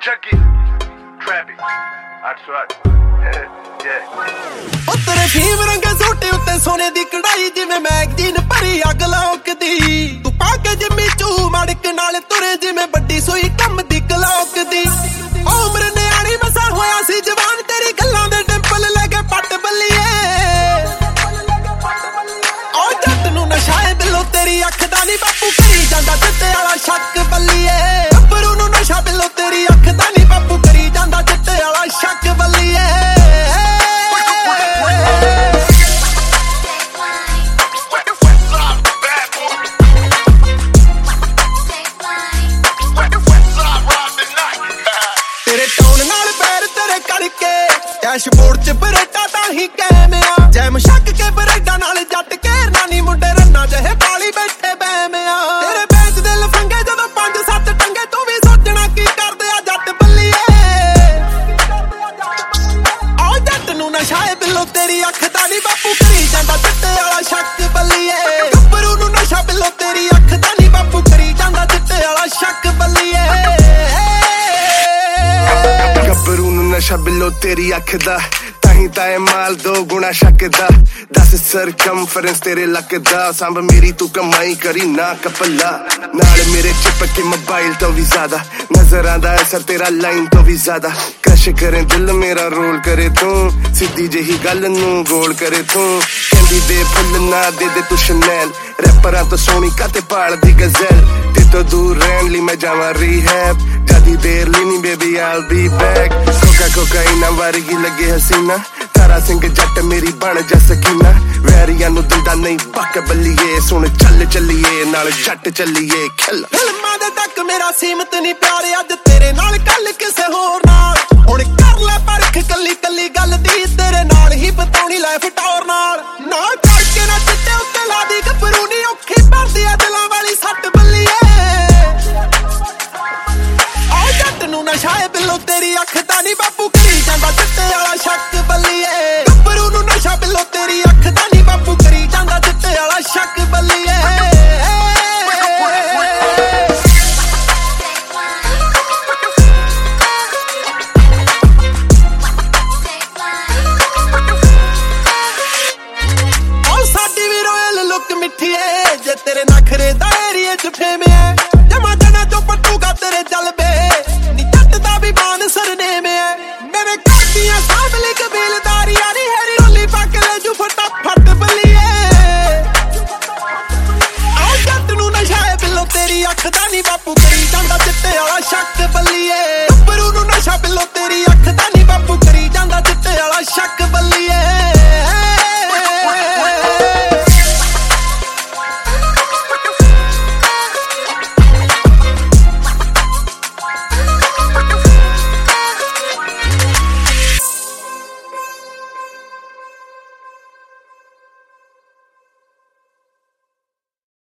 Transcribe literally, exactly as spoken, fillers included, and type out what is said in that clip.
Chucky, Trappy, ਅੱਠ ਸੌ ਅੱਠ ਤੇਰੇ ਫੀਮ ਰੰਗੇ ਸੋਟੇ ਉੱਤੇ ਸੋਨੇ ਦੀ ਕਢਾਈ ਜਿਵੇਂ ਮੈਗਜ਼ੀਨ ਭਰੀ ਅੱਗ ਲੌਕਦੀ ਤੂੰ ਪਾ ਕੇ ਜਿੰਮੀ ਚੂ ਮੜਕ ਨਾਲ ਤੁਰੇ ਜਿਵੇਂ ਵੱਡੀ ਸੂਈ ਕੰਮ ਦੀ ਕਲੌਕਦੀ ਉਮਰ ਨਿਆਣੀ ਮਸਾ ਹੋਇਆ ਸੀ ਜਵਾਨ ਤੇਰੀ ਗੱਲਾਂ ਦੇ ਡਿੰਪਲ ਲੈ ਕੇ ਪੱਟ ਬੱਲੀਏ ਉਹ ਜੱਟ ਨੂੰ ਨਸ਼ਾ ਏ ਬਿੱਲੋ ਤੇਰੀ ਅੱਖ ਦਾ ਨੀ ਬਾਪੂ ਕਰੀ ਜਾਂਦਾ ਚਿੱਟੇ ਵਾਲਾ ਸ਼ੱਕ ਬੱਲੀਏ ਗੱਭਰੂ ਨੂੰ ਨਸ਼ਾ ਬਿੱਲੋ ਤੇਰੀ ਅੱਖ ਦਾ ਨੀ ਬਾਪੂ ਕਰੀ ਜਾਂਦਾ ਚਿੱਟੇ ਵਾਲਾ ਸ਼ੱਕ ਬੱਲੀਏ ਡੈਸ਼ਬੋਰਡ ਚ ਬਰੇਟਾ ਤਾਂ ਹੀ ਕੈਮਿਆ ਜੈਮ ਸ਼ੱਕ ਕੇ ਬਰੇਟਾ ਨਾਲ ਜੱਟ ਘੇਰਨਾ ਨੀ ਮੁੰਡੇ ਰੰਨਾ ਜਿਹੇ ਪਾਲੀ ਬੈਠੇ ਬੈਮਿਆ ਤੇਰੇ ਬੈਂਚ ਦੇ ਲਫੰਗੇ ਜਦੋਂ ਪੰਜ ਸੱਤ ਟੰਗੇ ਤੂੰ ਵੀ ਸੋਚਣਾ ਕੀ ਕਰਦੇ ਆ ਜੱਟ ਬੱਲੀਏ ਆ ਜੱਟ ਨੂੰ ਨਸ਼ਾ ਏ ਬਿੱਲੋ ਤੇਰੀ ਅੱਖ ਦਾ ਨੀ ਬਾਪੂ ਕਰੀ ਜਾਂਦਾ ਚਿੱਟੇ ਵਾਲਾ ਸ਼ੱਕ ਬੱਲੀਏ ਗੱਭਰੂ ਨੂੰ ਨਸ਼ਾ ਬਿੱਲੋ ਤੇਰੀ ਅੱਖ ਦਾ ਨੀ ਬਾਪੂ ਕਰੀ ਜਾਂਦਾ ਚਿੱਟੇ ਵਾਲਾ ਸ਼ੱਕ ਬੱਲੀਏ ਗੱਭਰੂ ਨੂੰ ਨਸ਼ਾ ਬਿੱਲੋ ਤੇਰੀ ਅੱਖ ਦਾ ਤਾਹੀਂ ਤਾਂ ਇਹ ਮਾਲ ਦੋ ਗੁਣਾ ਸ਼ੱਕ ਦਾ ਦਸ ਸਰਕਮਫਰੈਂਸ ਤੇਰੇ ਲੱਕ ਦਾ ਸੰਭ ਮੇਰੀ ਤੂੰ ਕਮਾਈ ਕਰੀ ਨਾ ਕਪਲਾ ਨਾਲ ਮੇਰੇ ਚਿਪਕੇ ਮੋਬਾਈਲ ਤੋਂ ਵੀ ਜ਼ਿਆਦਾ ਨਜ਼ਰ ਆਂਦਾ ਅਸਰ ਤੇਰਾ ਲਾਈਨ ਤੋਂ ਵੀ ਜ਼ਿਆਦਾ ਕਸ਼ ਕਰੇ ਦਿਲ ਮੇਰਾ ਰੋਲ ਕਰੇ ਤੂੰ ਸਿੱਧੀ ਜਿਹੀ ਗੱਲ ਨੂੰ ਗੋਲ ਕਰੇ ਤੂੰ ਕਹਿੰਦੀ ਦੇ ਫੁੱਲ ਨਾ ਦੇ ਦੇ ਤੂੰ ਸ਼ਨੈਲ ਰੈਪਰਾਂ ਤੋਂ ਸੋਹਣੀ ਕਾਤੇ ਪਾਲਦੀ ਗਜ਼ਲ ਤੇ ਤੋਂ ਦੂਰ ਰਹਿਣ ਲਈ ਮੈਂ ਜਾਵਾਂ ਰੀਹੈਬ ਜਿਆਦੀ ਦੇਰ ਲਈ ਨੀ ਬੇਬੀ ਆਲ ਬੀ ਬੈਕ ਕੋਕਾ ਕੋਕਾਈਨਾ ਵਰਗੀ ਲੱਗੇ ਹਸੀਨਾ ਤਾਰਾ ਸਿੰਘ ਜੱਟ ਮੇਰੀ ਬਣ ਜਾ ਸਕੀਨਾ ਵੈਰੀਆਂ ਨੂੰ ਦਿੰਦਾ ਨਹੀਂ ਪੱਕ ਬੱਲੀਏ ਸੁਣ ਚੱਲ ਚੱਲੀਏ ਨਾਲ ਜੱਟ ਚੱਲੀਏ ਖਿਲ ਫਿਲਮਾਂ ਦੇ ਤੱਕ ਮੇਰਾ ਸੀਮਤ ਨਹੀਂ ਪਿਆਰੇ ਅੱਜ ਤੇਰੇ ਨਾਲ ਕੱਲ ਕਿਸੇ ਹੋਰ ਨਾਲ ਹੁਣ ਕਰ ਲੈ ਪਰਖ ਕੱਲੀ ਕੱਲੀ ਗੱਲ ਦੀ ਤੇਰੇ ਨਾਲ ਹੀ ਬਤਾਉਣੀ ਲਾਈਫ ਟੌਰ ਨਾਲ ਨਾ ਕਰਕੇ ਨਾ ਚਿੱਟੇ ਉੱਤੇ ਲਾ ਦੀ ਗੱਭਰੂ ਨੀ ਔਖੀ ਭਰਦੀ ਆ ਦਿਲਾਂ ਵਾਲੀ ਸੱਟ ਬੱਲੀਏ ਆ ਜੱਟ ਨੂੰ ਨਸ਼ਾ ਏ ਬਿੱਲੋ ਤੇਰੀ ਅੱਖ ਦਾ ਨੀ ਬਾਪੂ ਕਰੀ ਜਾਂਦਾ ਚਿੱਟੇ ਵਾਲਾ ਸ਼ੱਕ ਬੱਲੀਏ ਗੱਭਰੂ ਨੂੰ ਨਸ਼ਾ ਬਿੱਲੋ ਤੇਰੀ ਅੱਖ ਦਾ ਨੀ ਬਾਪੂ ਕਰੀ ਜਾਂਦਾ ਚਿੱਟੇ ਵਾਲਾ ਸ਼ੱਕ ਬੱਲੀਏ ਮਿੱਠੀਏ ਜੇ ਤੇਰੇ ਨਖਰੇ ਦਾ ਏਰੀਏ ਚ ਫੇਮਿਆ ਜਮਾ ਜਨਾ ਚੋਂ ਪੱਟੂਗਾ ਤੇਰੇ ਜਲਬੇ ਨੀ ਜੱਟ ਦਾ ਵੀ ਬਾਨ ਸਰਨੇਮ ਐ ਮੇਰੇ ਘਰ ਦੀਆਂ ਸਾਹਮਣੇ ਕਬੀਲਦਾਰੀ ਆਰੀ ਹੈਰੀ ਰੋਲੀ ਪੱਕ ਲੈ ਜੂ ਫਟਾਫਟ ਬੱਲੀਏ ਆ ਜੱਟ ਨੂੰ ਨਸ਼ਾ ਏ ਬਿੱਲੋ ਤੇਰੀ ਅੱਖ ਦਾ ਨੀ ਬਾਪੂ ਕਰੀ ਜਾਂਦਾ